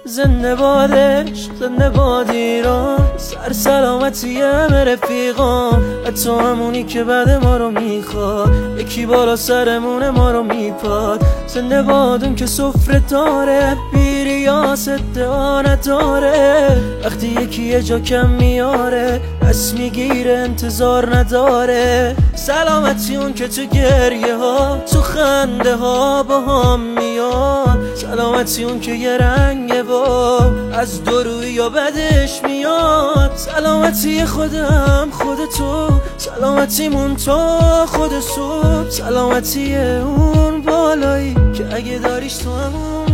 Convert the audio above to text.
زنده بادش، زنده باد ایران، سر سلامتی همه رفیقام، حتی همونی که بعد ما رو میخواد، یکی بالا سرمون ما رو میپاد. زنده باد اون که سفره داره، بی ریاست ادعا نداره، وقتی یکی یه جا کم میاره دست میگیره انتظار نداره. سلامتی اون که تو گریه ها تو خنده ها با هم میاد، سلامتی اون که یه رنگه و از دوروی یا بدش میاد. سلامتی خودم خود تو، سلامتیمون تا خود صبح، سلامتی اون بالایی که اگه داریش تو همون